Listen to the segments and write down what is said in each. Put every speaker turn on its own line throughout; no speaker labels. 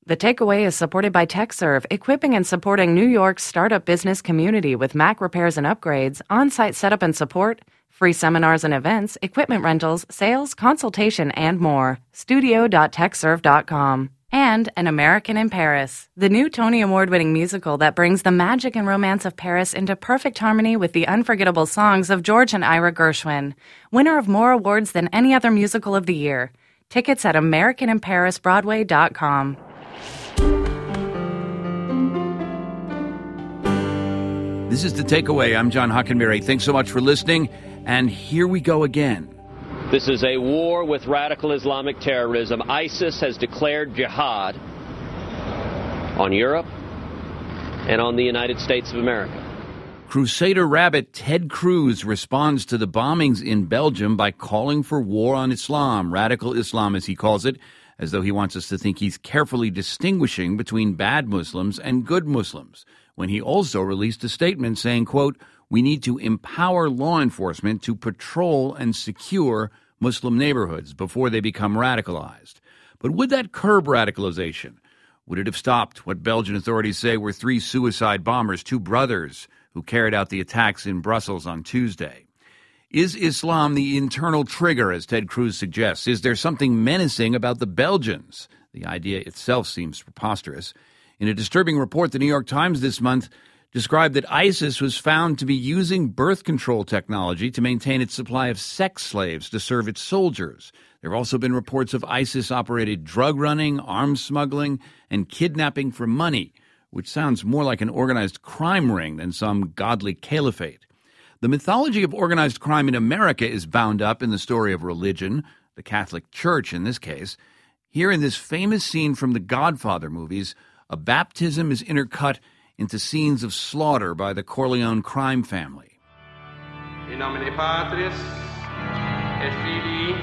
The Takeaway is supported by TechServe, equipping and supporting New York's startup business community with Mac repairs and upgrades, on-site setup and support, free seminars and events, equipment rentals, sales, consultation, and more. Studio.techserve.com. And An American in Paris, the new Tony Award-winning musical that brings the magic and romance of Paris into perfect harmony with the unforgettable songs of George and Ira Gershwin, winner of more awards than any other musical of the year. Tickets at AmericanInParisBroadway.com.
This is The Takeaway. I'm John Hockenberry. Thanks so much for listening. And here we go again.
This is a war with radical Islamic terrorism. ISIS has declared jihad on Europe and on the United States of America.
Crusader rabbit Ted Cruz responds to the bombings in Belgium by calling for war on Islam, radical Islam as he calls it, as though he wants us to think he's carefully distinguishing between bad Muslims and good Muslims, when he also released a statement saying, quote, "We need to empower law enforcement to patrol and secure Muslim neighborhoods before they become radicalized." But would that curb radicalization? Would it have stopped what Belgian authorities say were 3 suicide bombers, 2 brothers, who carried out the attacks in Brussels on Tuesday? Is Islam the internal trigger, as Ted Cruz suggests? Is there something menacing about the Belgians? The idea itself seems preposterous. In a disturbing report, the New York Times this month described that ISIS was found to be using birth control technology to maintain its supply of sex slaves to serve its soldiers. There have also been reports of ISIS-operated drug running, arms smuggling, and kidnapping for money, which sounds more like an organized crime ring than some godly caliphate. The mythology of organized crime in America is bound up in the story of religion, the Catholic Church in this case. Here in this famous scene from the Godfather movies, a baptism is intercut into scenes of slaughter by the Corleone crime family.
In nomine Patris et Filii.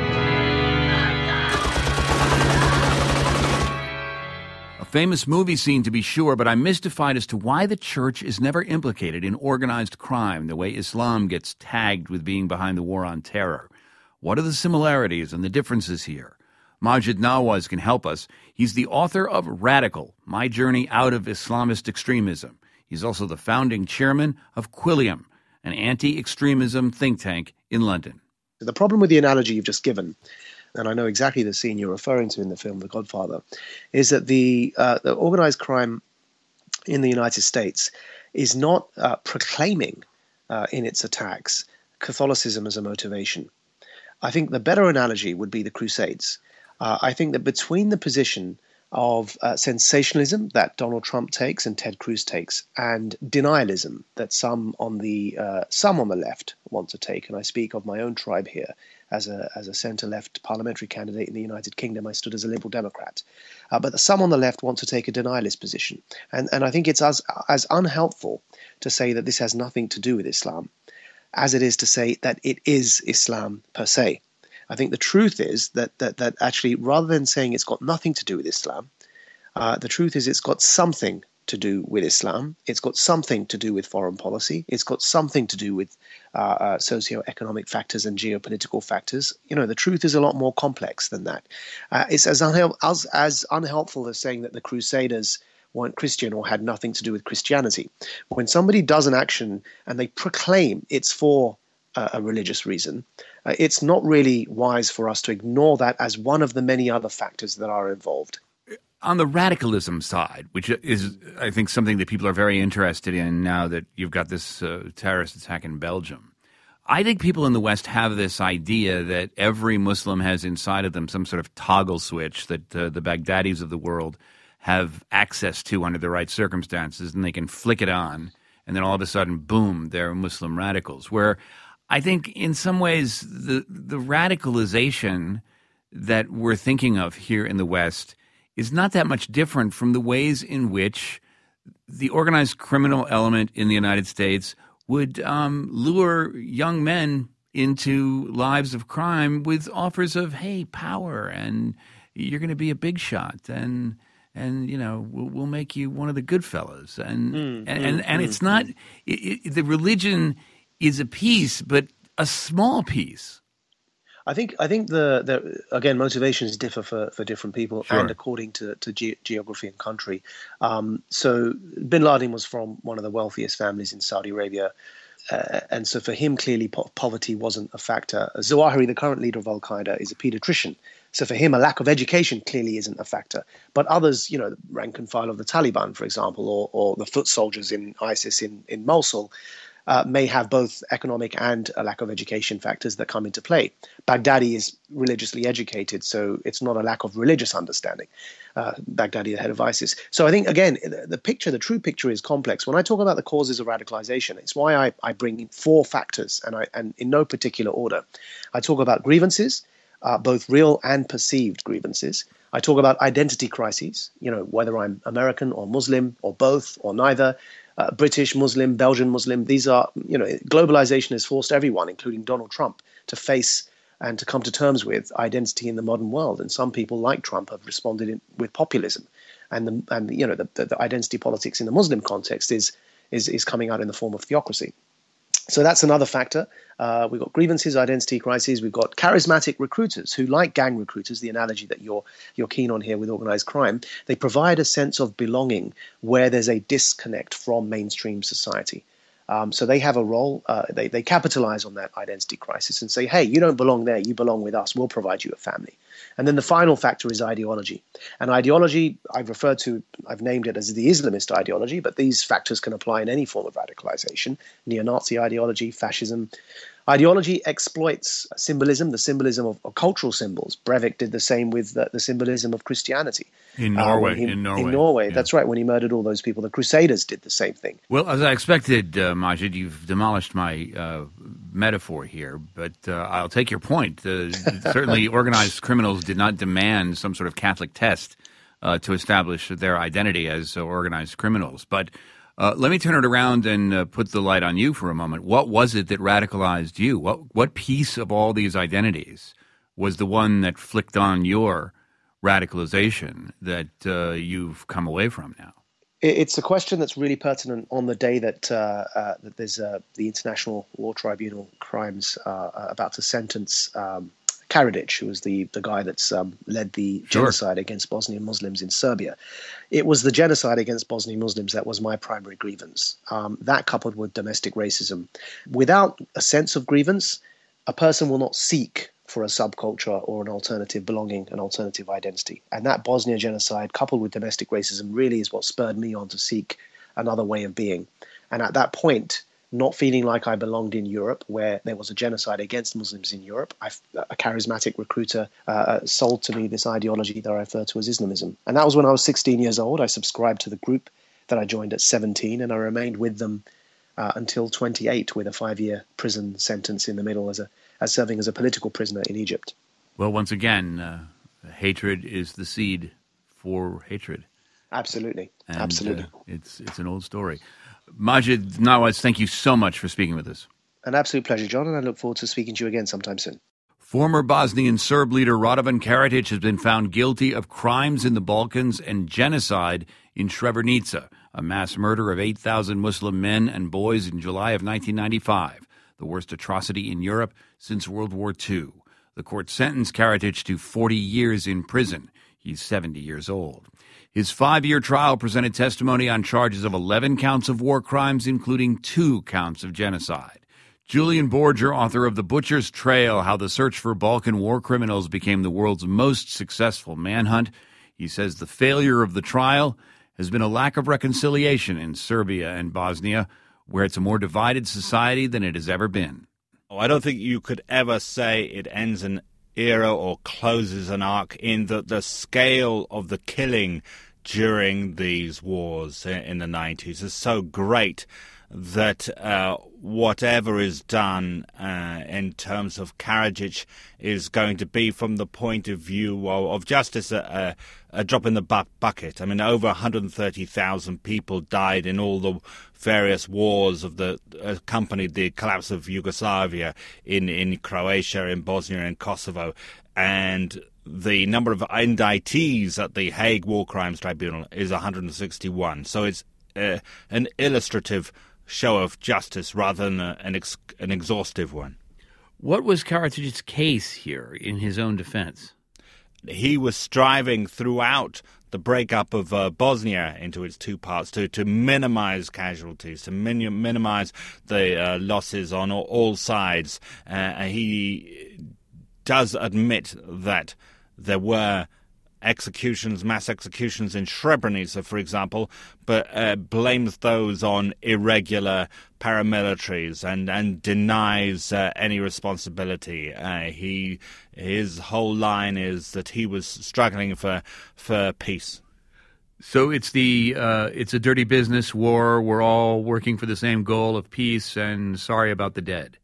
A famous movie scene to be sure, but I'm mystified as to why the church is never implicated in organized crime the way Islam gets tagged with being behind the war on terror. What are the similarities and the differences here? Maajid Nawaz can help us. He's the author of Radical, My Journey Out of Islamist Extremism. He's also the founding chairman of Quilliam, an anti-extremism think tank in London.
The problem with the analogy you've just given, and I know exactly the scene you're referring to in the film The Godfather, is that the organized crime in the United States is not proclaiming in its attacks Catholicism as a motivation. I think the better analogy would be the Crusades. I think that between the position of sensationalism that Donald Trump takes and Ted Cruz takes, and denialism that some on the left want to take, and I speak of my own tribe here as a centre-left parliamentary candidate in the United Kingdom, I stood as a Liberal Democrat, but some on the left want to take a denialist position, and I think it's as unhelpful to say that this has nothing to do with Islam as it is to say that it is Islam per se. I think the truth is that actually, rather than saying it's got nothing to do with Islam, the truth is it's got something to do with Islam. It's got something to do with foreign policy. It's got something to do with socio-economic factors and geopolitical factors. You know, the truth is a lot more complex than that. It's as unhelpful as saying that the Crusaders weren't Christian or had nothing to do with Christianity. When somebody does an action and they proclaim it's for a religious reason, it's not really wise for us to ignore that as one of the many other factors that are involved.
On the radicalism side, which is, I think, something that people are very interested in now that you've got this terrorist attack in Belgium, I think people in the West have this idea that every Muslim has inside of them some sort of toggle switch that the Baghdadis of the world have access to under the right circumstances, and they can flick it on, and then all of a sudden, boom, they're Muslim radicals, where I think in some ways the radicalization that we're thinking of here in the West is not that much different from the ways in which the organized criminal element in the United States would lure young men into lives of crime with offers of, hey, power, and you're going to be a big shot, and you know, we'll make you one of the good fellas. And it's not the religion is a piece, but a small piece.
I think again, motivations differ for different people and according to geography and country. So Bin Laden was from one of the wealthiest families in Saudi Arabia. And so for him, clearly poverty wasn't a factor. Zawahiri, the current leader of Al-Qaeda, is a pediatrician. So for him, a lack of education clearly isn't a factor. But others, the rank and file of the Taliban, for example, or the foot soldiers in ISIS in Mosul, may have both economic and a lack of education factors that come into play. Baghdadi is religiously educated, so it's not a lack of religious understanding. Baghdadi, the head of ISIS. So I think, again, the true picture is complex. When I talk about the causes of radicalization, it's why I bring in 4 factors, and in no particular order. I talk about grievances, both real and perceived grievances. I talk about identity crises, whether I'm American or Muslim or both or neither. British Muslim, Belgian Muslim, these are, globalization has forced everyone, including Donald Trump, to face and to come to terms with identity in the modern world. And some people like Trump have responded with populism. And the identity politics in the Muslim context is coming out in the form of theocracy. So that's another factor. We've got grievances, identity crises. We've got charismatic recruiters who, like gang recruiters, the analogy that you're keen on here with organized crime, they provide a sense of belonging where there's a disconnect from mainstream society. So they have a role. They capitalize on that identity crisis and say, hey, you don't belong there. You belong with us. We'll provide you a family. And then the final factor is ideology. And ideology, I've named it as the Islamist ideology, but these factors can apply in any form of radicalization: neo-Nazi ideology, fascism. Ideology exploits symbolism, the symbolism of cultural symbols. Breivik did the same with the symbolism of Christianity.
In Norway.
In Norway, yeah. That's right, when he murdered all those people. The Crusaders did the same thing.
Well, as I expected, Maajid, you've demolished my metaphor here, but I'll take your point. Certainly organized criminals did not demand some sort of Catholic test to establish their identity as organized criminals. But let me turn it around and put the light on you for a moment. What was it that radicalized you? What piece of all these identities was the one that flicked on your radicalization that you've come away from now?
It's a question that's really pertinent on the day that there's the International Law Tribunal crimes about to sentence Karadzic, who was the guy that's led the genocide against Bosnian Muslims in Serbia. It was the genocide against Bosnian Muslims that was my primary grievance, that coupled with domestic racism. Without a sense of grievance, a person will not seek for a subculture or an alternative belonging, an alternative identity. And that Bosnia genocide, coupled with domestic racism, really is what spurred me on to seek another way of being. And at that point, not feeling like I belonged in Europe, where there was a genocide against Muslims in Europe, a charismatic recruiter sold to me this ideology that I refer to as Islamism. And that was when I was 16 years old. I subscribed to the group that I joined at 17, and I remained with them until 28, with a 5-year prison sentence in the middle as serving as a political prisoner in Egypt.
Well, once again, hatred is the seed for hatred.
Absolutely.
And,
absolutely.
It's an old story. Maajid Nawaz, thank you so much for speaking with us.
An absolute pleasure, John, and I look forward to speaking to you again sometime soon.
Former Bosnian Serb leader Radovan Karadzic has been found guilty of crimes in the Balkans and genocide in Srebrenica, a mass murder of 8,000 Muslim men and boys in July of 1995, the worst atrocity in Europe since World War II. The court sentenced Karadzic to 40 years in prison. He's 70 years old. His 5-year trial presented testimony on charges of 11 counts of war crimes, including 2 counts of genocide. Julian Borger, author of The Butcher's Trail, How the Search for Balkan War Criminals Became the World's Most Successful Manhunt. He says the failure of the trial has been a lack of reconciliation in Serbia and Bosnia, where it's a more divided society than it has ever been.
I don't think you could ever say it ends an era or closes an arc in the scale of the killing during these wars in the 90s is so great that whatever is done in terms of Karadzic is going to be from the point of view of justice a drop in the bucket. I mean, over 130,000 people died in all the various wars of accompanied the collapse of Yugoslavia in Croatia, in Bosnia and Kosovo, and the number of indictees at the Hague War Crimes Tribunal is 161. So it's an illustrative show of justice rather than an exhaustive one.
What was Karadžić's case here in his own defense?
He was striving throughout the breakup of Bosnia into its two parts to minimize casualties, to minimize the losses on all sides. He does admit that there were mass executions in Srebrenica, for example, but blames those on irregular paramilitaries and denies any responsibility. His whole line is that he was struggling for peace.
So it's a dirty business war. We're all working for the same goal of peace, and sorry about the dead.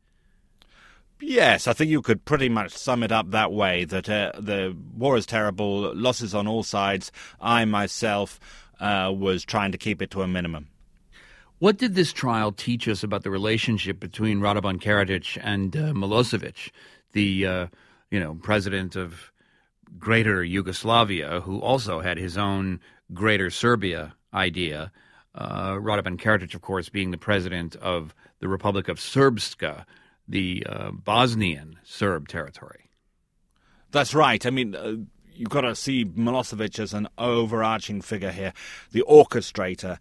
Yes, I think you could pretty much sum it up that way, that the war is terrible, losses on all sides. I myself was trying to keep it to a minimum.
What did this trial teach us about the relationship between Radovan Karadzic and Milosevic, the president of Greater Yugoslavia, who also had his own Greater Serbia idea? Radovan Karadzic, of course, being the president of the Republic of Srpska, the Bosnian Serb territory.
That's right. I mean, you've got to see Milosevic as an overarching figure here, the orchestrator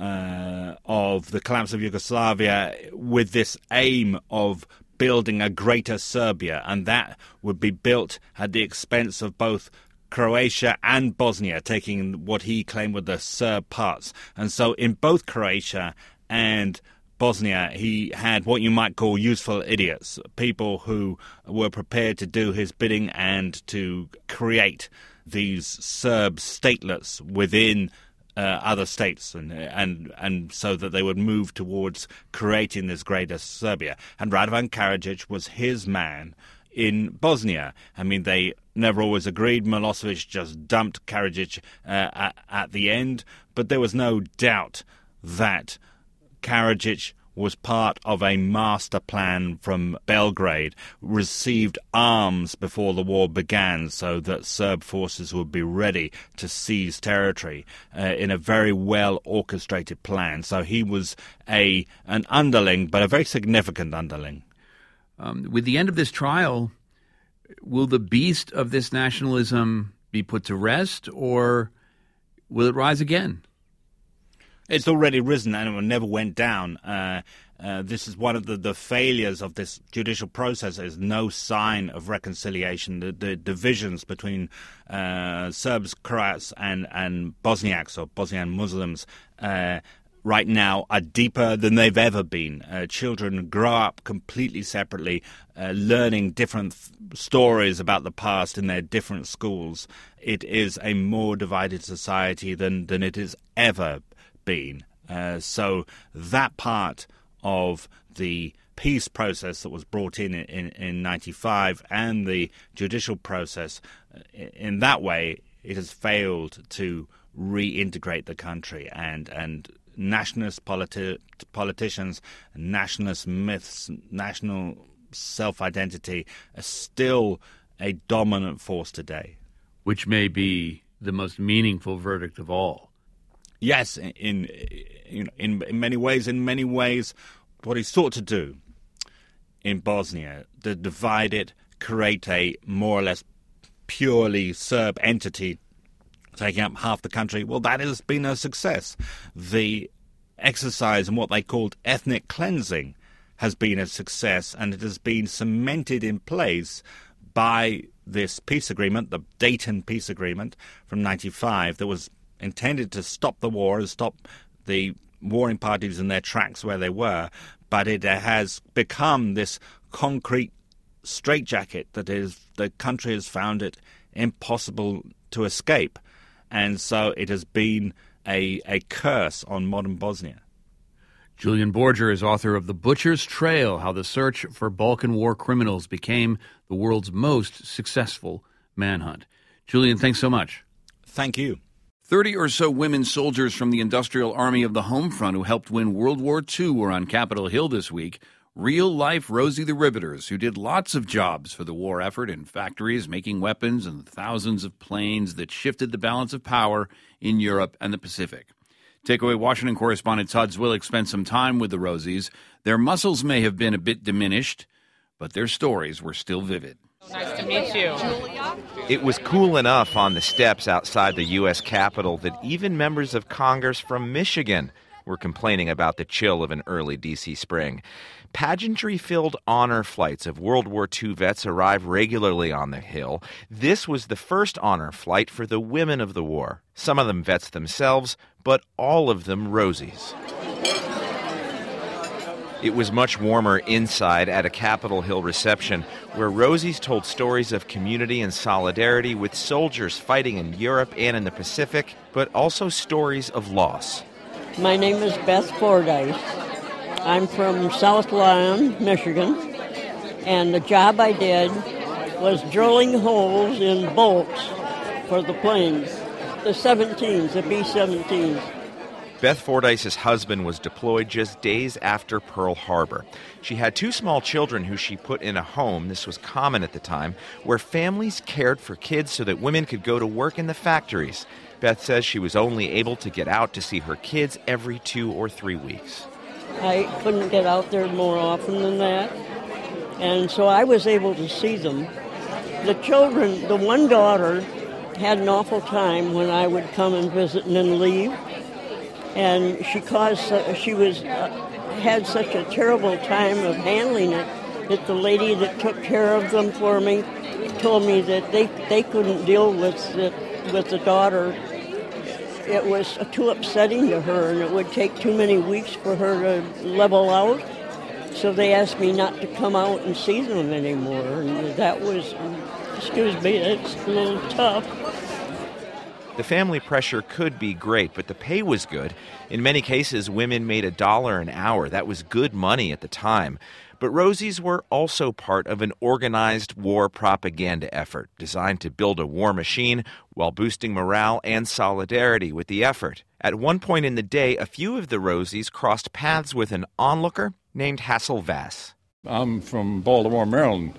of the collapse of Yugoslavia with this aim of building a greater Serbia, and that would be built at the expense of both Croatia and Bosnia, taking what he claimed were the Serb parts. And so in both Croatia and Bosnia, he had what you might call useful idiots, people who were prepared to do his bidding and to create these Serb statelets within other states, and so that they would move towards creating this greater Serbia. And Radovan Karadzic was his man in Bosnia. I mean, they never always agreed. Milosevic just dumped Karadzic at the end, but there was no doubt that Karadzic was part of a master plan from Belgrade, received arms before the war began so that Serb forces would be ready to seize territory in a very well-orchestrated plan. So he was an underling, but a very significant underling.
With the end of this trial, will the beast of this nationalism be put to rest, or will it rise again?
It's already risen and it never went down. This is one of the failures of this judicial process. There's no sign of reconciliation. The divisions between Serbs, Croats, and Bosniaks, or Bosnian Muslims, right now are deeper than they've ever been. Children grow up completely separately, learning different stories about the past in their different schools. It is a more divided society than it has ever been. So that part of the peace process that was brought in 95 and the judicial process, in that way, it has failed to reintegrate the country, and nationalist politicians, nationalist myths, national self-identity are still a dominant force today.
Which may be the most meaningful verdict of all.
Yes, in many ways. In many ways, what he sought to do in Bosnia, to divide it, create a more or less purely Serb entity, taking up half the country, well, that has been a success. The exercise in what they called ethnic cleansing has been a success, and it has been cemented in place by this peace agreement, the Dayton Peace Agreement from 95, that was intended to stop the war and stop the warring parties in their tracks where they were, but it has become this concrete straitjacket that the country has found it impossible to escape. And so it has been a curse on modern Bosnia.
Julian Borger is author of The Butcher's Trail, How the Search for Balkan War Criminals Became the World's Most Successful Manhunt. Julian, thanks so much.
Thank you.
30 or so women soldiers from the Industrial Army of the Home Front who helped win World War II were on Capitol Hill this week. Real-life Rosie the Riveters, who did lots of jobs for the war effort in factories making weapons and thousands of planes that shifted the balance of power in Europe and the Pacific. Takeaway Washington correspondent Todd Zwillich spent some time with the Rosies. Their muscles may have been a bit diminished, but their stories were still vivid.
Nice to meet you.
It was cool enough on the steps outside the U.S. Capitol that even members of Congress from Michigan were complaining about the chill of an early D.C. spring. Pageantry-filled honor flights of World War II vets arrive regularly on the Hill. This was the first honor flight for the women of the war. Some of them vets themselves, but all of them Rosies. It was much warmer inside at a Capitol Hill reception where Rosies told stories of community and solidarity with soldiers fighting in Europe and in the Pacific, but also stories of loss.
My name is Beth Fordyce. I'm from South Lyon, Michigan, and the job I did was drilling holes in bolts for the planes, the 17s, the B-17s.
Beth Fordyce's husband was deployed just days after Pearl Harbor. She had 2 small children who she put in a home, this was common at the time, where families cared for kids so that women could go to work in the factories. Beth says she was only able to get out to see her kids every 2 or 3 weeks.
I couldn't get out there more often than that, and so I was able to see them. The children, the one daughter, had an awful time when I would come and visit and then leave. And she had such a terrible time of handling it that the lady that took care of them for me told me that they couldn't deal with the daughter. It was too upsetting to her, and it would take too many weeks for her to level out. So they asked me not to come out and see them anymore, and that was, excuse me, it's a little tough.
The family pressure could be great, but the pay was good. In many cases, women made $1 an hour. That was good money at the time. But Rosies were also part of an organized war propaganda effort designed to build a war machine while boosting morale and solidarity with the effort. At one point in the day, a few of the Rosies crossed paths with an onlooker named Hassel Vass.
I'm from Baltimore, Maryland.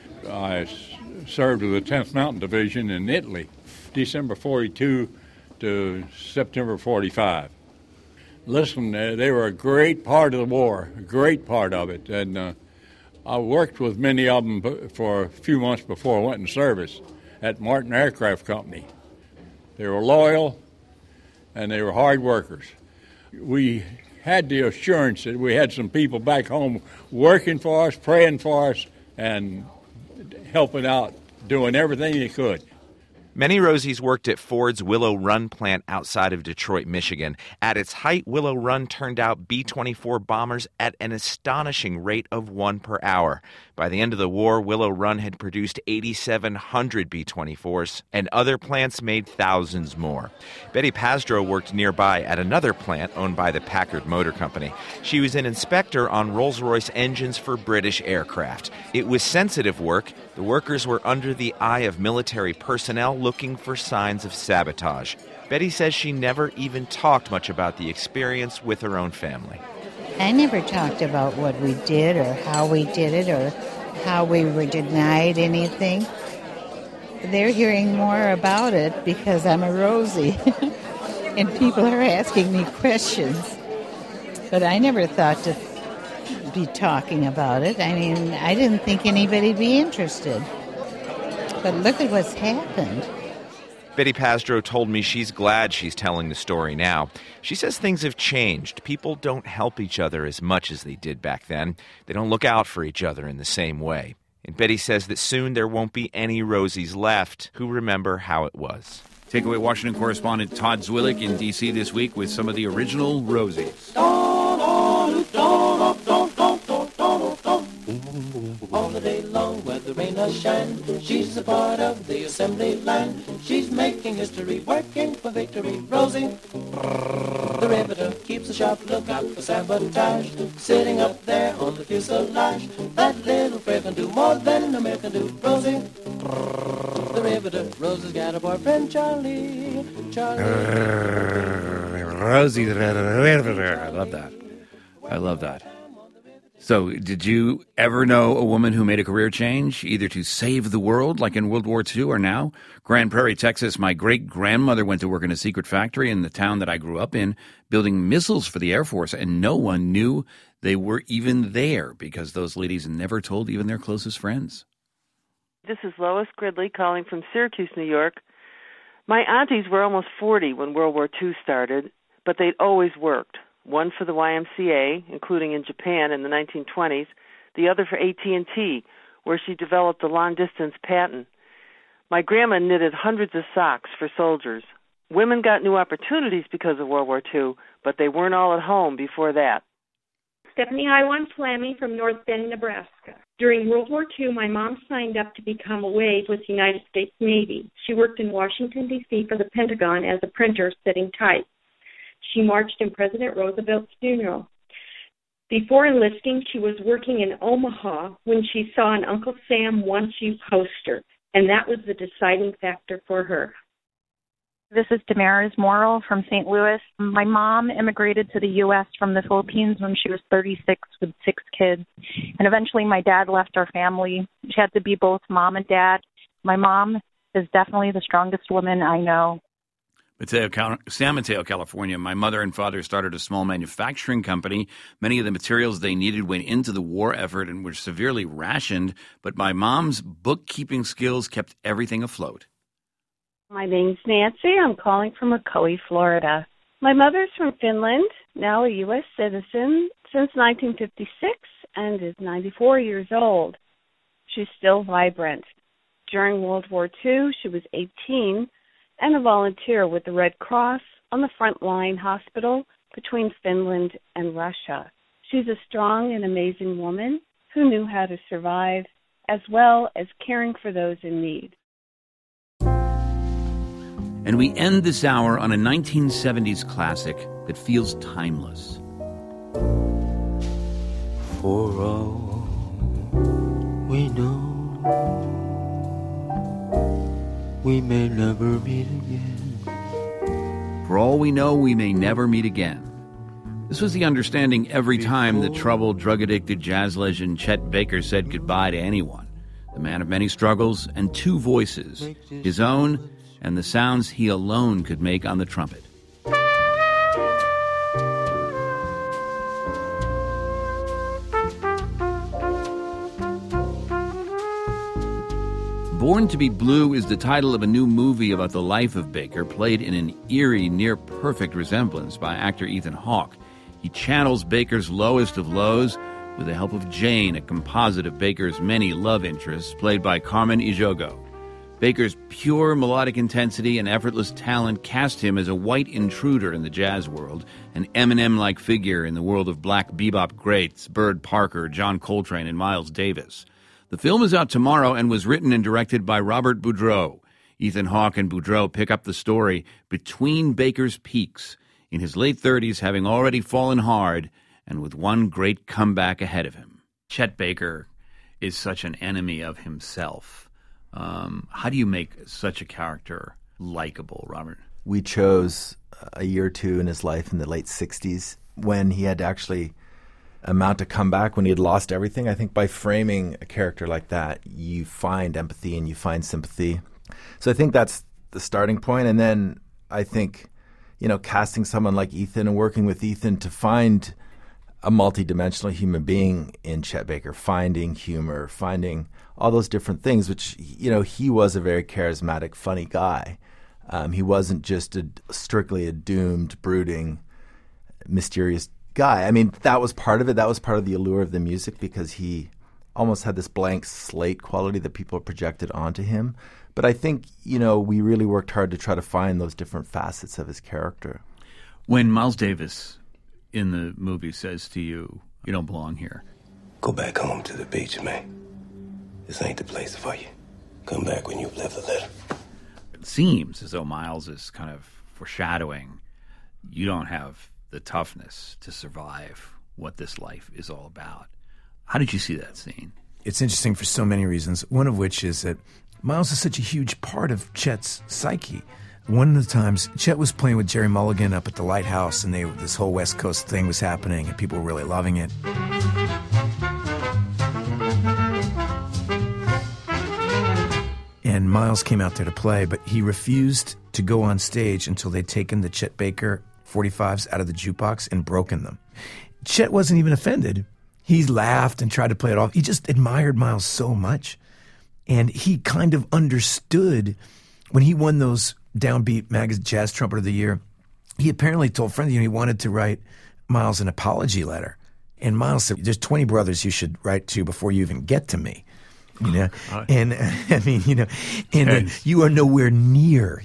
I served with the 10th Mountain Division in Italy. December 42 to September 45. Listen, they were a great part of the war, a great part of it. And I worked with many of them for a few months before I went in service at Martin Aircraft Company. They were loyal and they were hard workers. We had the assurance that we had some people back home working for us, praying for us, and helping out, doing everything they could.
Many Rosies worked at Ford's Willow Run plant outside of Detroit, Michigan. At its height, Willow Run turned out B-24 bombers at an astonishing rate of 1 per hour. By the end of the war, Willow Run had produced 8,700 B-24s, and other plants made thousands more. Betty Pasdro worked nearby at another plant owned by the Packard Motor Company. She was an inspector on Rolls-Royce engines for British aircraft. It was sensitive work. The workers were under the eye of military personnel looking for signs of sabotage. Betty says she never even talked much about the experience with her own family.
I never talked about what we did or how we did it or how we were denied anything. They're hearing more about it because I'm a Rosie and people are asking me questions. But I never thought to be talking about it. I mean, I didn't think anybody'd be interested. But look at what's happened.
Betty Pasdro told me she's glad she's telling the story now. She says things have changed. People don't help each other as much as they did back then. They don't look out for each other in the same way. And Betty says that soon there won't be any Rosies left who remember how it was.
Takeaway Washington correspondent Todd Zwillich in D.C. this week with some of the original Rosies.
All the day long, whether rain or shine, she's a part of the assembly line. She's making history, working for victory. Rosie, the riveter, keeps a sharp lookout for sabotage. Sitting up there on the fuselage, that little frail can do more than a man can do. Rosie, the riveter, Rosie's got a boyfriend, Charlie.
Rosie the Riveter. I love that. So did you ever know a woman who made a career change, either to save the world, like in World War II, or now? Grand Prairie, Texas, my great-grandmother went to work in a secret factory in the town that I grew up in, building missiles for the Air Force, and no one knew they were even there because those ladies never told even their closest friends.
This is Lois Gridley calling from Syracuse, New York. My aunties were almost 40 when World War II started, but they'd always worked. One for the YMCA, including in Japan in the 1920s, the other for AT&T, where she developed the long-distance patent. My grandma knitted hundreds of socks for soldiers. Women got new opportunities because of World War II, but they weren't all at home before that.
Stephanie Iwan Flammy from North Bend, Nebraska. During World War II, my mom signed up to become a wave with the United States Navy. She worked in Washington, D.C. for the Pentagon as a printer setting type. She marched in President Roosevelt's funeral. Before enlisting, she was working in Omaha when she saw an Uncle Sam Wants You poster, and that was the deciding factor for her.
This is Damaris Morrill from St. Louis. My mom immigrated to the U.S. from the Philippines when she was 36 with 6 kids, and eventually my dad left our family. She had to be both mom and dad. My mom is definitely the strongest woman I know.
San Mateo, California, my mother and father started a small manufacturing company. Many of the materials they needed went into the war effort and were severely rationed, but my mom's bookkeeping skills kept everything afloat.
My name's Nancy. I'm calling from Ocoee, Florida. My mother's from Finland, now a U.S. citizen since 1956, and is 94 years old. She's still vibrant. During World War II, she was 18 and a volunteer with the Red Cross on the front line hospital between Finland and Russia. She's a strong and amazing woman who knew how to survive, as well as caring for those in need.
And we end this hour on a 1970s classic that feels timeless.
For all we know, we may never meet again.
For all we know, we may never meet again. This was the understanding every time the troubled, drug-addicted jazz legend Chet Baker said goodbye to anyone. The man of many struggles and 2 voices, his own and the sounds he alone could make on the trumpet. Born to be Blue is the title of a new movie about the life of Baker, played in an eerie, near-perfect resemblance by actor Ethan Hawke. He channels Baker's lowest of lows with the help of Jane, a composite of Baker's many love interests, played by Carmen Ejogo. Baker's pure melodic intensity and effortless talent cast him as a white intruder in the jazz world, an Eminem-like figure in the world of black bebop greats Byrd Parker, John Coltrane, and Miles Davis. The film is out tomorrow and was written and directed by Robert Boudreau. Ethan Hawke and Boudreau pick up the story between Baker's peaks, in his late 30s, having already fallen hard, and with one great comeback ahead of him. Chet Baker is such an enemy of himself. How do you make such a character likable, Robert?
We chose a year or two in his life in the late 60s when he had to actually amount to comeback, when he had lost everything. I think by framing a character like that, you find empathy and you find sympathy. So I think that's the starting point. And then I think, casting someone like Ethan and working with Ethan to find a multidimensional human being in Chet Baker, finding humor, finding all those different things, which, he was a very charismatic, funny guy. He wasn't just strictly a doomed, brooding, mysterious guy. I mean, that was part of it. That was part of the allure of the music, because he almost had this blank slate quality that people projected onto him. But I think, we really worked hard to try to find those different facets of his character.
When Miles Davis in the movie says to you, "You don't belong here,"
go back home to the beach, man. This ain't the place for you. Come back when you've left the letter.
It seems as though Miles is kind of foreshadowing you don't have the toughness to survive what this life is all about. How did you see that scene?
It's interesting for so many reasons, one of which is that Miles is such a huge part of Chet's psyche. One of the times, Chet was playing with Jerry Mulligan up at the Lighthouse, and this whole West Coast thing was happening, and people were really loving it. Miles came out there to play, but he refused to go on stage until they'd taken the Chet Baker 45s out of the jukebox and broken them. Chet wasn't even offended. He laughed and tried to play it off. He just admired Miles so much. And he kind of understood when he won those Downbeat Magazine Jazz Trumpet of the Year. He apparently told friends, he wanted to write Miles an apology letter. And Miles said, there's 20 brothers you should write to before you even get to me. And I mean, and you are nowhere near,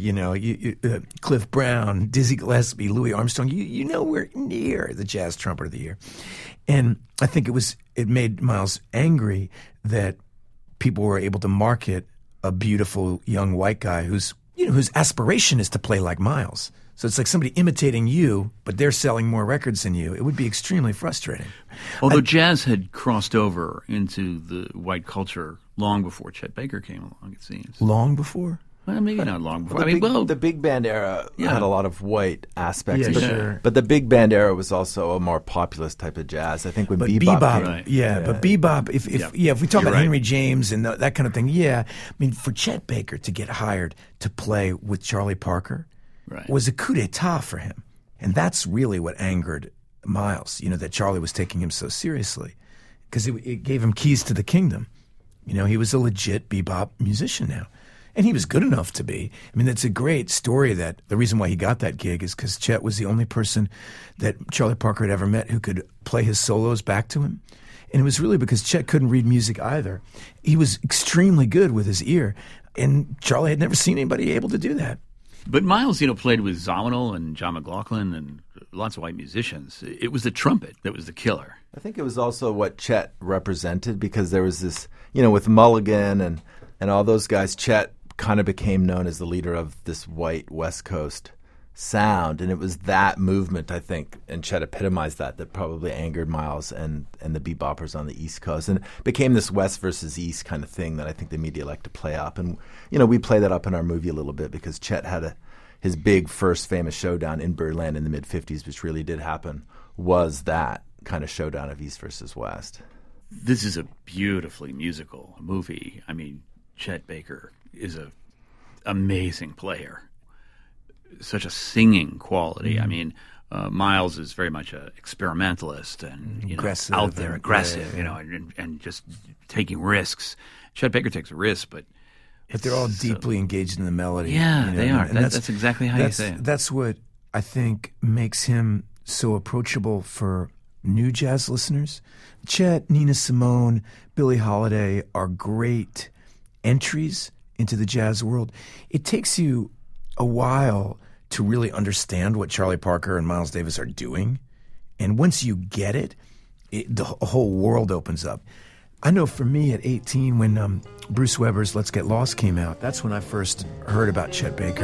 Cliff Brown, Dizzy Gillespie, Louis Armstrong, you nowhere near the Jazz Trumpet of the Year. And I think it made Miles angry that people were able to market a beautiful young white guy whose aspiration is to play like Miles. So it's like somebody imitating you, but they're selling more records than you. It would be extremely frustrating.
Although jazz had crossed over into the white culture long before Chet Baker came along, it seems.
Long before?
Well, maybe not long before.
The big band era had a lot of white aspects.
Yeah, sure.
But the big band era was also a more populist type of jazz. I think when bebop came,
but bebop, if we talk about Henry James and that kind of thing, I mean, for Chet Baker to get hired to play with Charlie Parker was a coup d'etat for him. And that's really what angered Miles, that Charlie was taking him so seriously. Because it gave him keys to the kingdom. He was a legit bebop musician now. And he was good enough to be. I mean, it's a great story that the reason why he got that gig is because Chet was the only person that Charlie Parker had ever met who could play his solos back to him. And it was really because Chet couldn't read music either. He was extremely good with his ear. And Charlie had never seen anybody able to do that.
But Miles, played with Zawinul and John McLaughlin and lots of white musicians. It was the trumpet that was the killer.
I think it was also what Chet represented because there was this, with Mulligan and all those guys, Chet kind of became known as the leader of this white West Coast sound. And it was that movement, I think, and Chet epitomized that probably angered Miles and the beboppers on the East Coast. And it became this West versus East kind of thing that I think the media liked to play up. And, we play that up in our movie a little bit because Chet had his big first famous showdown in Birdland in the mid-'50s, which really did happen, was that kind of showdown of East versus West.
This is a beautifully musical movie. I mean, Chet Baker is an amazing player. Such a singing quality. I mean, Miles is very much an experimentalist and
aggressive,
out there, aggressive, and just taking risks. Chet Baker takes a risk, but
they're all deeply engaged in the melody.
Yeah, they are. And that's exactly how you say it.
That's what I think makes him so approachable for new jazz listeners. Chet, Nina Simone, Billie Holiday are great entries into the jazz world. It takes you a while to really understand what Charlie Parker and Miles Davis are doing. And once you get it, the whole world opens up. I know for me at 18, when Bruce Weber's Let's Get Lost came out, that's when I first heard about Chet Baker.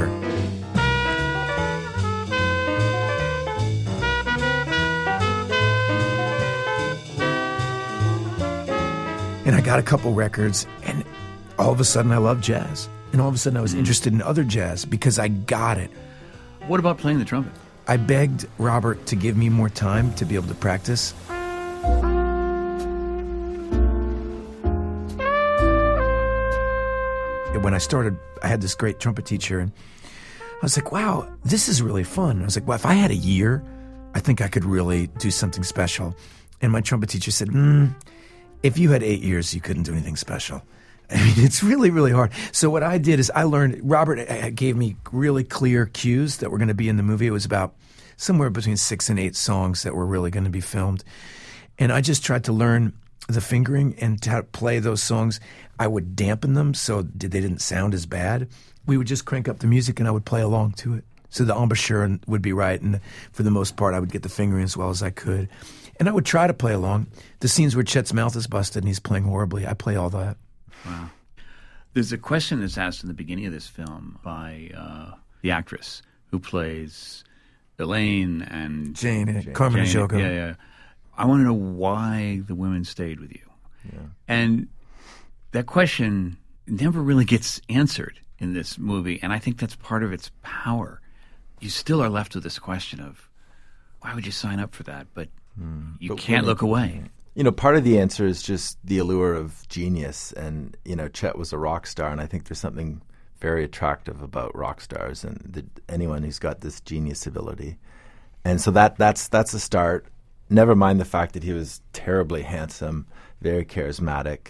And I got a couple records, and all of a sudden I loved jazz. And all of a sudden I was interested in other jazz because I got it.
What about playing the trumpet?
I begged Robert to give me more time to be able to practice. When I started, I had this great trumpet teacher, and I was like, wow, this is really fun. I was like, well, if I had a year, I think I could really do something special. And my trumpet teacher said, if you had 8 years, you couldn't do anything special. I mean, it's really, really hard. So what I did is I learned, Robert gave me really clear cues that were going to be in the movie. It was about somewhere between 6 and 8 songs that were really going to be filmed. And I just tried to learn the fingering and to play those songs. I would dampen them so they didn't sound as bad. We would just crank up the music and I would play along to it. So the embouchure would be right. And for the most part, I would get the fingering as well as I could. And I would try to play along. The scenes where Chet's mouth is busted and he's playing horribly, I play all that.
Wow. There's a question that's asked in the beginning of this film by the actress who plays Elaine and
Jane, Carmen Ejogo.
Yeah. I want to know why the women stayed with you. Yeah. And that question never really gets answered in this movie, and I think that's part of its power. You still are left with this question of, why would you sign up for that? But you can't look away.
Part of the answer is just the allure of genius. And, Chet was a rock star, and I think there's something very attractive about rock stars and anyone who's got this genius ability. And so that's a start. Never mind the fact that he was terribly handsome, very charismatic.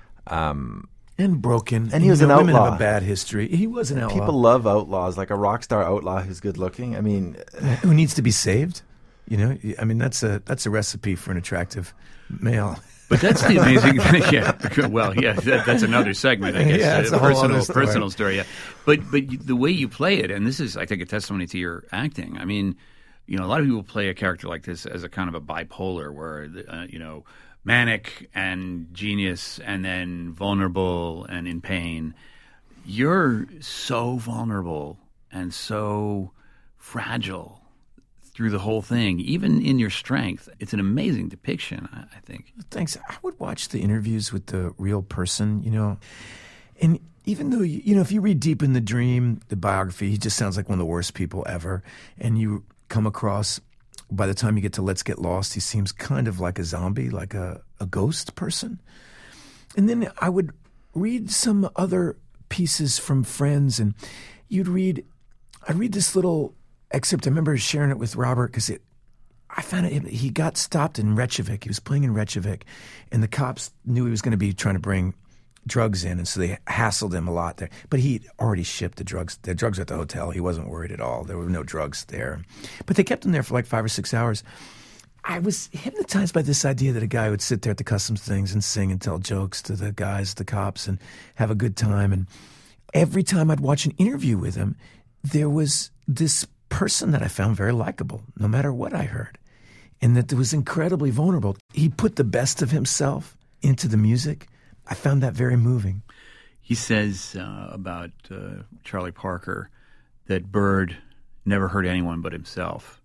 And broken.
And he was an outlaw.
Women have a bad history. He was an outlaw.
People love outlaws, like a rock star outlaw who's good looking. I mean,
who needs to be saved? You know, I mean, that's a recipe for an attractive male.
But that's the amazing thing. Yeah. Well, yeah, that's another segment, I guess.
Yeah, it's a whole other story.
Personal story. Yeah. But the way you play it, and this is, I think, a testimony to your acting. I mean, you know, a lot of people play a character like this as a kind of a bipolar, where you know, manic and genius, and then vulnerable and in pain. You're so vulnerable and so fragile through the whole thing, even in your strength. It's an amazing depiction, I think.
Thanks. I would watch the interviews with the real person, you know, and even though, you know, if you read Deep in the Dream, the biography, he just sounds like one of the worst people ever, and you come across, by the time you get to Let's Get Lost, he seems kind of like a zombie, like a ghost person. And then I would read some other pieces from friends, and I'd read this little excerpt. I remember sharing it with Robert because I found it. He got stopped in Reykjavik. He was playing in Reykjavik, and the cops knew he was going to be trying to bring drugs in, and so they hassled him a lot there. But he'd already shipped the drugs. The drugs were at the hotel. He wasn't worried at all. There were no drugs there. But they kept him there for like 5 or 6 hours. I was hypnotized by this idea that a guy would sit there at the customs things and sing and tell jokes to the guys, the cops, and have a good time. And every time I'd watch an interview with him, there was this person that I found very likable, no matter what I heard, and that was incredibly vulnerable. He put the best of himself into the music. I found that very moving.
He says about Charlie Parker that Bird never hurt anyone but himself.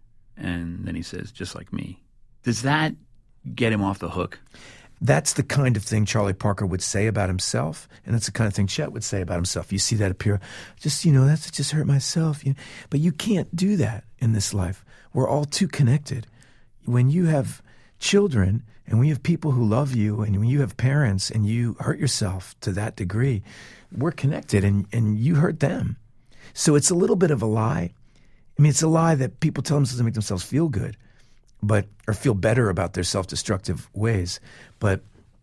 And then he says, just like me. Does that get him off the hook?
That's the kind of thing Charlie Parker would say about himself, and that's the kind of thing Chet would say about himself. You see that appear, just, you know, that's just hurt myself. You know? But you can't do that in this life. We're all too connected. When you have children, and when you have people who love you, and when you have parents, and you hurt yourself to that degree, we're connected, and you hurt them. So it's a little bit of a lie. I mean, it's a lie that people tell themselves to make themselves feel good, or feel better about their self-destructive ways. But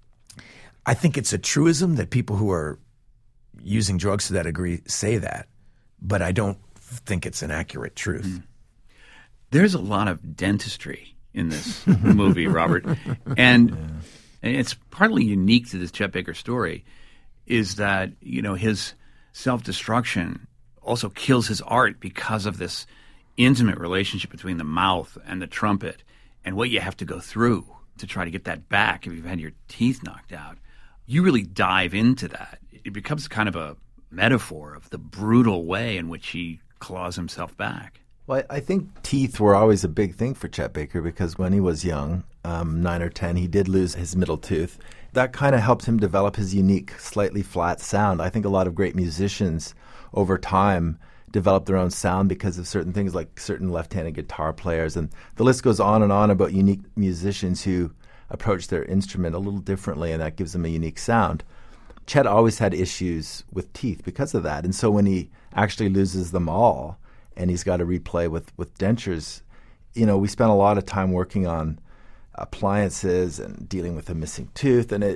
I think it's a truism that people who are using drugs to that degree say that, but I don't think it's an accurate truth. Mm.
There's a lot of dentistry in this movie, Robert, and it's partly unique to this Chet Baker story is that, you know, his self-destruction also kills his art because of this intimate relationship between the mouth and the trumpet and what you have to go through to try to get that back if you've had your teeth knocked out. You really dive into that. It becomes kind of a metaphor of the brutal way in which he claws himself back.
Well, I think teeth were always a big thing for Chet Baker because when he was young, 9 or 10, he did lose his middle tooth. That kind of helped him develop his unique, slightly flat sound. I think a lot of great musicians over time develop their own sound because of certain things like certain left-handed guitar players. And the list goes on and on about unique musicians who approach their instrument a little differently, and that gives them a unique sound. Chet always had issues with teeth because of that. And so when he actually loses them all and he's got to replay with dentures, you know, we spent a lot of time working on appliances and dealing with a missing tooth. And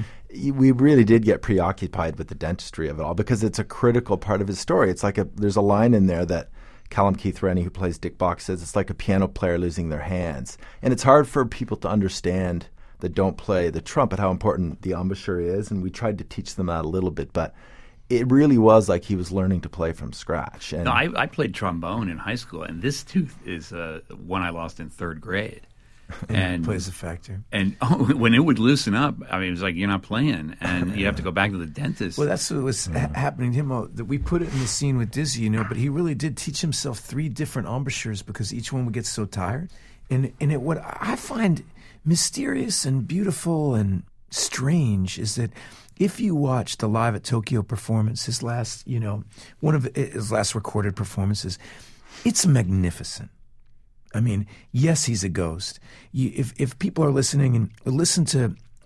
we really did get preoccupied with the dentistry of it all because it's a critical part of his story. It's like there's a line in there that Callum Keith Rennie, who plays Dick Bach, says it's like a piano player losing their hands. And it's hard for people to understand that don't play the trumpet how important the embouchure is. And we tried to teach them that a little bit, but it really was like he was learning to play from scratch. And
no, I played trombone in high school, and this tooth is one I lost in 3rd grade. And
plays a factor.
And when it would loosen up, I mean, it was like you're not playing, and you have to go back to the dentist.
Well, that's what was happening to him. That we put it in the scene with Dizzy, you know, but he really did teach himself 3 different embouchures because each one would get so tired. And what I find mysterious and beautiful and strange is that if you watch the Live at Tokyo performance, his last, you know, one of his last recorded performances, it's magnificent. I mean, yes, he's a ghost. If people are listening and listen to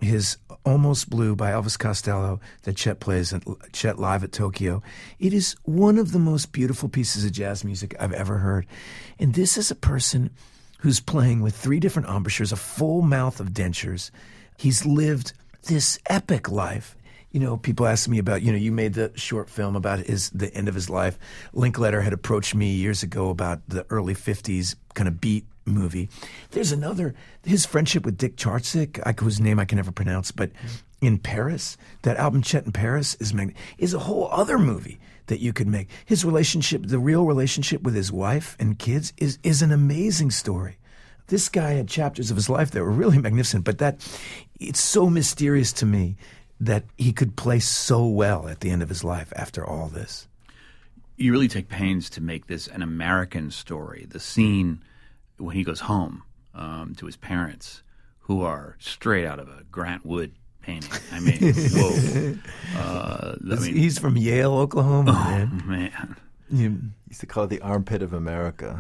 his Almost Blue by Elvis Costello that Chet plays at Chet Live at Tokyo. It is one of the most beautiful pieces of jazz music I've ever heard. And this is a person who's playing with 3 different embouchures, a full mouth of dentures. He's lived this epic life. You know, people ask me about, you made the short film about the end of his life. Linkletter had approached me years ago about the early 50s kind of beat movie. There's his friendship with Dick Chartzik, whose name I can never pronounce, but in Paris, that album Chet in Paris is a whole other movie that you could make. His relationship, the real relationship with his wife and kids is an amazing story. This guy had chapters of his life that were really magnificent, but it's so mysterious to me that he could play so well at the end of his life after all this.
You really take pains to make this an American story. The scene when he goes home to his parents, who are straight out of a Grant Wood painting. I mean, whoa.
He's from Yale, Oklahoma,
man. Man.
You used to call it the armpit of America.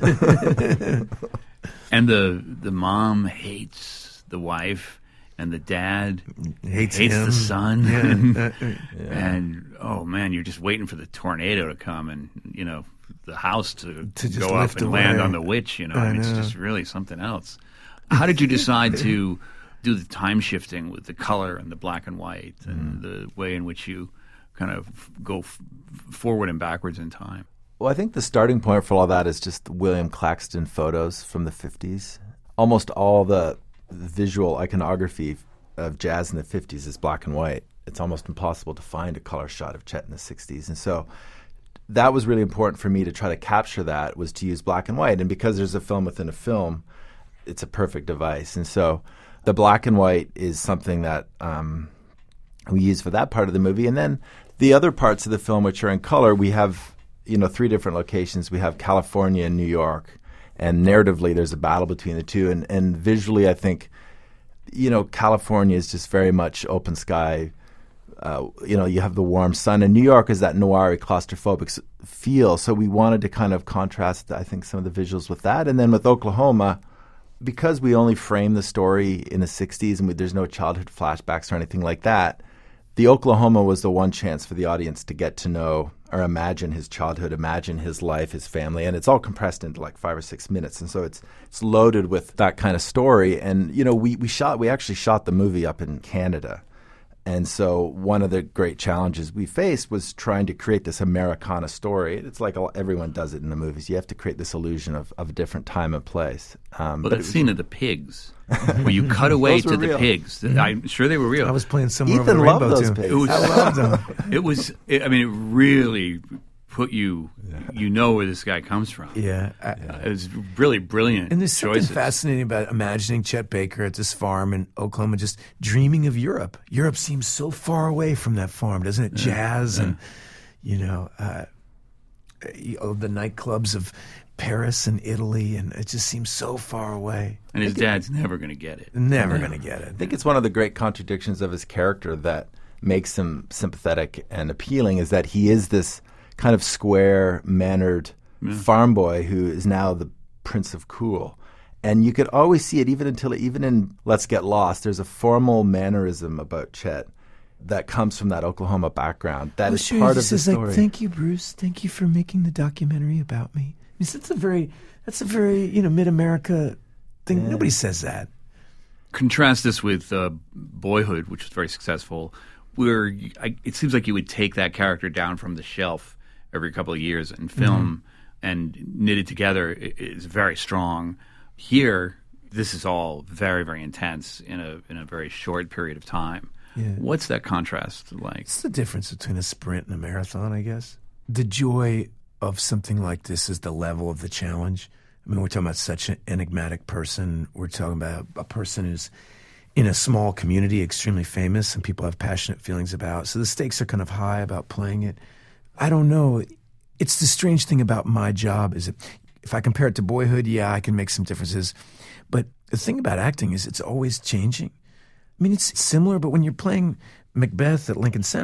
And the mom hates the wife, and the dad hates the son.
Yeah.
And, oh, man, you're just waiting for the tornado to come and, the house to go up and
away.
land on the witch, It's just really something else. How did you decide to do the time shifting with the color and the black and white and the way in which you kind of go forward and backwards in time?
Well, I think the starting point for all that is just William Claxton photos from the 50s. Almost all the visual iconography of jazz in the 50s is black and white. It's almost impossible to find a color shot of Chet in the 60s. And so that was really important for me to try to capture that, was to use black and white. And because there's a film within a film, it's a perfect device. And so the black and white is something that we use for that part of the movie. And then the other parts of the film, which are in color, we have 3 different locations. We have California and New York. And narratively, there's a battle between the two. And visually, I think, California is just very much open sky. You have the warm sun, and New York is that noir, claustrophobic feel. So we wanted to kind of contrast, I think, some of the visuals with that. And then with Oklahoma, because we only frame the story in the 60s and there's no childhood flashbacks or anything like that, the Oklahoma was the one chance for the audience to get to know or imagine his childhood, imagine his life, his family. And it's all compressed into like 5 or 6 minutes. And so it's loaded with that kind of story. And, we actually shot the movie up in Canada. And so one of the great challenges we faced was trying to create this Americana story. It's like everyone does it in the movies. You have to create this illusion of a different time and place.
But that scene of the pigs, where you cut away to the pigs,
Mm-hmm.
I'm sure they were real.
I was playing Somewhere
Ethan
Over the
loved
Rainbow,
those
too.
pigs.
I loved them.
It really put you where this guy comes from.
Yeah.
It was really brilliant.
And there's
choices.
something fascinating about imagining Chet Baker at this farm in Oklahoma, just dreaming of Europe. Europe seems so far away from that farm, doesn't it? Jazz and, the nightclubs of Paris and Italy, and it just seems so far away.
And his dad's never going to get it.
Never going to get it.
I think it's one of the great contradictions of his character that makes him sympathetic and appealing, is that he is this kind of square-mannered farm boy who is now the Prince of Cool. And you could always see it even in Let's Get Lost, there's a formal mannerism about Chet that comes from that Oklahoma background. That is part of the story.
Like, thank you, Bruce. Thank you for making the documentary about me. I mean, that's a very mid-America thing. Yeah. Nobody says that.
Contrast this with Boyhood, which was very successful, where it seems like you would take that character down from the shelf every couple of years and film and knit it together. Is very strong. Here, this is all very, very intense in a very short period of time.
Yeah.
What's that contrast like?
It's the difference between a sprint and a marathon, I guess. The joy of something like this is the level of the challenge. I mean, we're talking about such an enigmatic person. We're talking about a person who's in a small community, extremely famous, and people have passionate feelings about. So the stakes are kind of high about playing it. I don't know. It's the strange thing about my job is that if I compare it to Boyhood, yeah, I can make some differences. But the thing about acting is it's always changing. I mean, it's similar, but when you're playing Macbeth at Lincoln Center,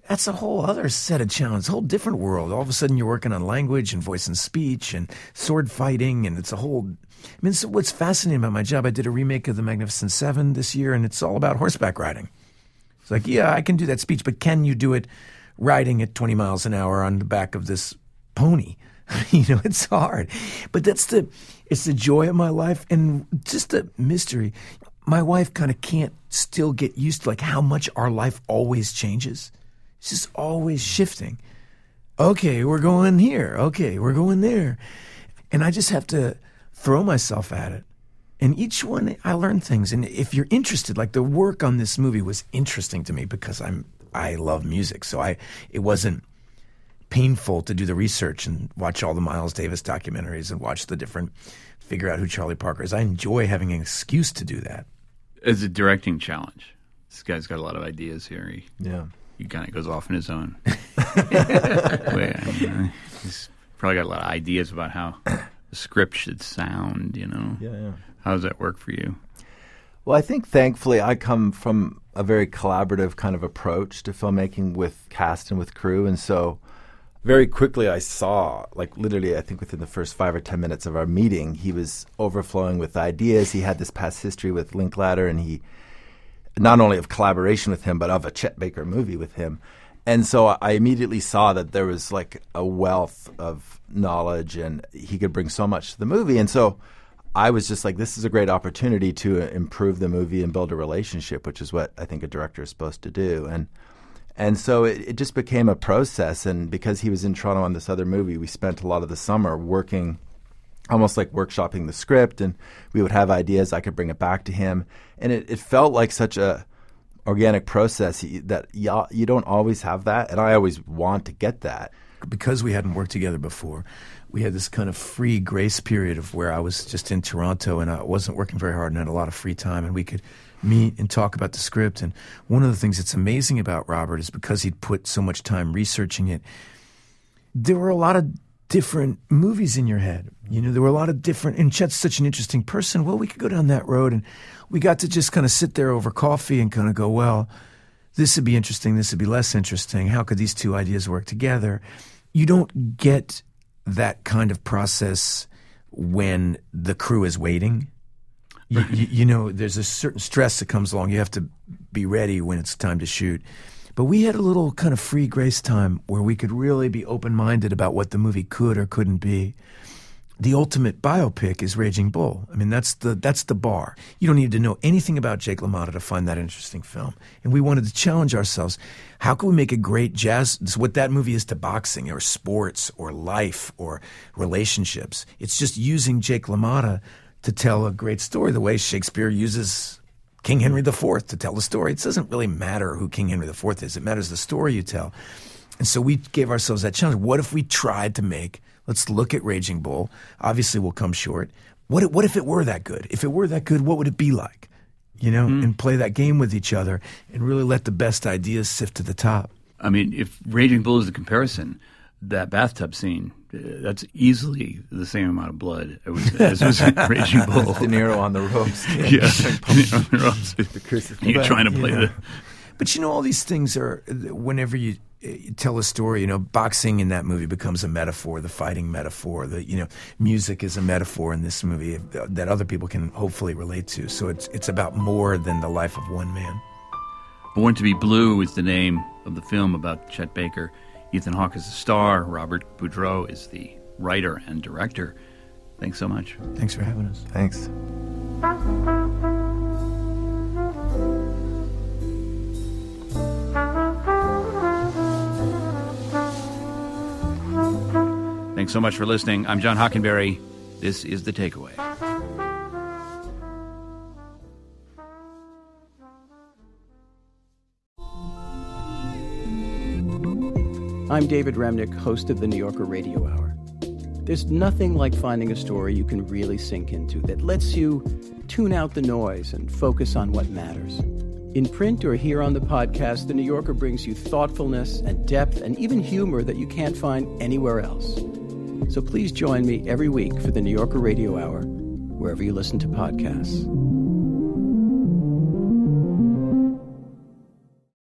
That's a whole other set of challenges, a whole different world. All of a sudden you're working on language and voice and speech and sword fighting, and it's a whole... I mean, so what's fascinating about my job, I did a remake of The Magnificent Seven this year, and it's all about horseback riding. It's like, yeah, I can do that speech, but can you do it riding at 20 miles an hour on the back of this pony? It's hard. But it's the joy of my life and just a mystery. My wife kind of can't still get used to like how much our life always changes. It's just always shifting. Okay, we're going here. Okay, we're going there. And I just have to throw myself at it. And each one, I learn things. And if you're interested, like the work on this movie was interesting to me because I love music. So it wasn't painful to do the research and watch all the Miles Davis documentaries and watch figure out who Charlie Parker is. I enjoy having an excuse to do that.
It's a directing challenge. This guy's got a lot of ideas here. He kind of goes off on his own. He's probably got a lot of ideas about how the script should sound,
Yeah.
How does that work for you?
Well, I think thankfully I come from a very collaborative kind of approach to filmmaking with cast and with crew. And so very quickly I saw, like literally I think within the first 5 or 10 minutes of our meeting, he was overflowing with ideas. He had this past history with Linklater, and he not only of collaboration with him, but of a Chet Baker movie with him. And so I immediately saw that there was like a wealth of knowledge and he could bring so much to the movie. And so I was just like, this is a great opportunity to improve the movie and build a relationship, which is what I think a director is supposed to do. And so it just became a process. And because he was in Toronto on this other movie, we spent a lot of the summer working, almost like workshopping the script, and we would have ideas. I could bring it back to him. And it felt like such a organic process that you don't always have that. And I always want to get that.
Because we hadn't worked together before, we had this kind of free grace period of where I was just in Toronto and I wasn't working very hard and had a lot of free time, and we could meet and talk about the script. And one of the things that's amazing about Robert is because he'd put so much time researching it, there were a lot of different movies in your head. There were a lot of different, and Chet's such an interesting person. Well, we could go down that road, and we got to just kind of sit there over coffee and kind of go, well, this would be interesting, this would be less interesting. How could these two ideas work together? You don't get that kind of process when the crew is waiting. There's a certain stress that comes along. You have to be ready when it's time to shoot. But we had a little kind of free grace time where we could really be open-minded about what the movie could or couldn't be. The ultimate biopic is Raging Bull. I mean, that's the bar. You don't need to know anything about Jake LaMotta to find that interesting film. And we wanted to challenge ourselves. How can we make a great jazz? It's what that movie is to boxing or sports or life or relationships. It's just using Jake LaMotta to tell a great story the way Shakespeare uses King Henry IV to tell the story. It doesn't really matter who King Henry IV is. It matters the story you tell. And so we gave ourselves that challenge. What if we tried to make... Let's look at Raging Bull. Obviously, we'll come short. What if it were that good? If it were that good, what would it be like? And play that game with each other and really let the best ideas sift to the top.
I mean, if Raging Bull is the comparison, that bathtub scene, that's easily the same amount of blood as was Raging Bull.
De Niro on the ropes.
Yeah, on the ropes. You're trying to play the...
But all these things are, whenever you tell a story, boxing in that movie becomes a metaphor, the fighting metaphor, music is a metaphor in this movie that other people can hopefully relate to. So it's about more than the life of one man.
Born to be Blue is the name of the film about Chet Baker. Ethan Hawke is the star. Robert Boudreau is the writer and director. Thanks so much.
Thanks for having us.
Thanks.
Thanks so much for listening. I'm John Hockenberry. This is The Takeaway.
I'm David Remnick, host of the New Yorker Radio Hour. There's nothing like finding a story you can really sink into that lets you tune out the noise and focus on what matters. In print or here on the podcast, The New Yorker brings you thoughtfulness and depth and even humor that you can't find anywhere else. So please join me every week for the New Yorker Radio Hour, wherever you listen to podcasts.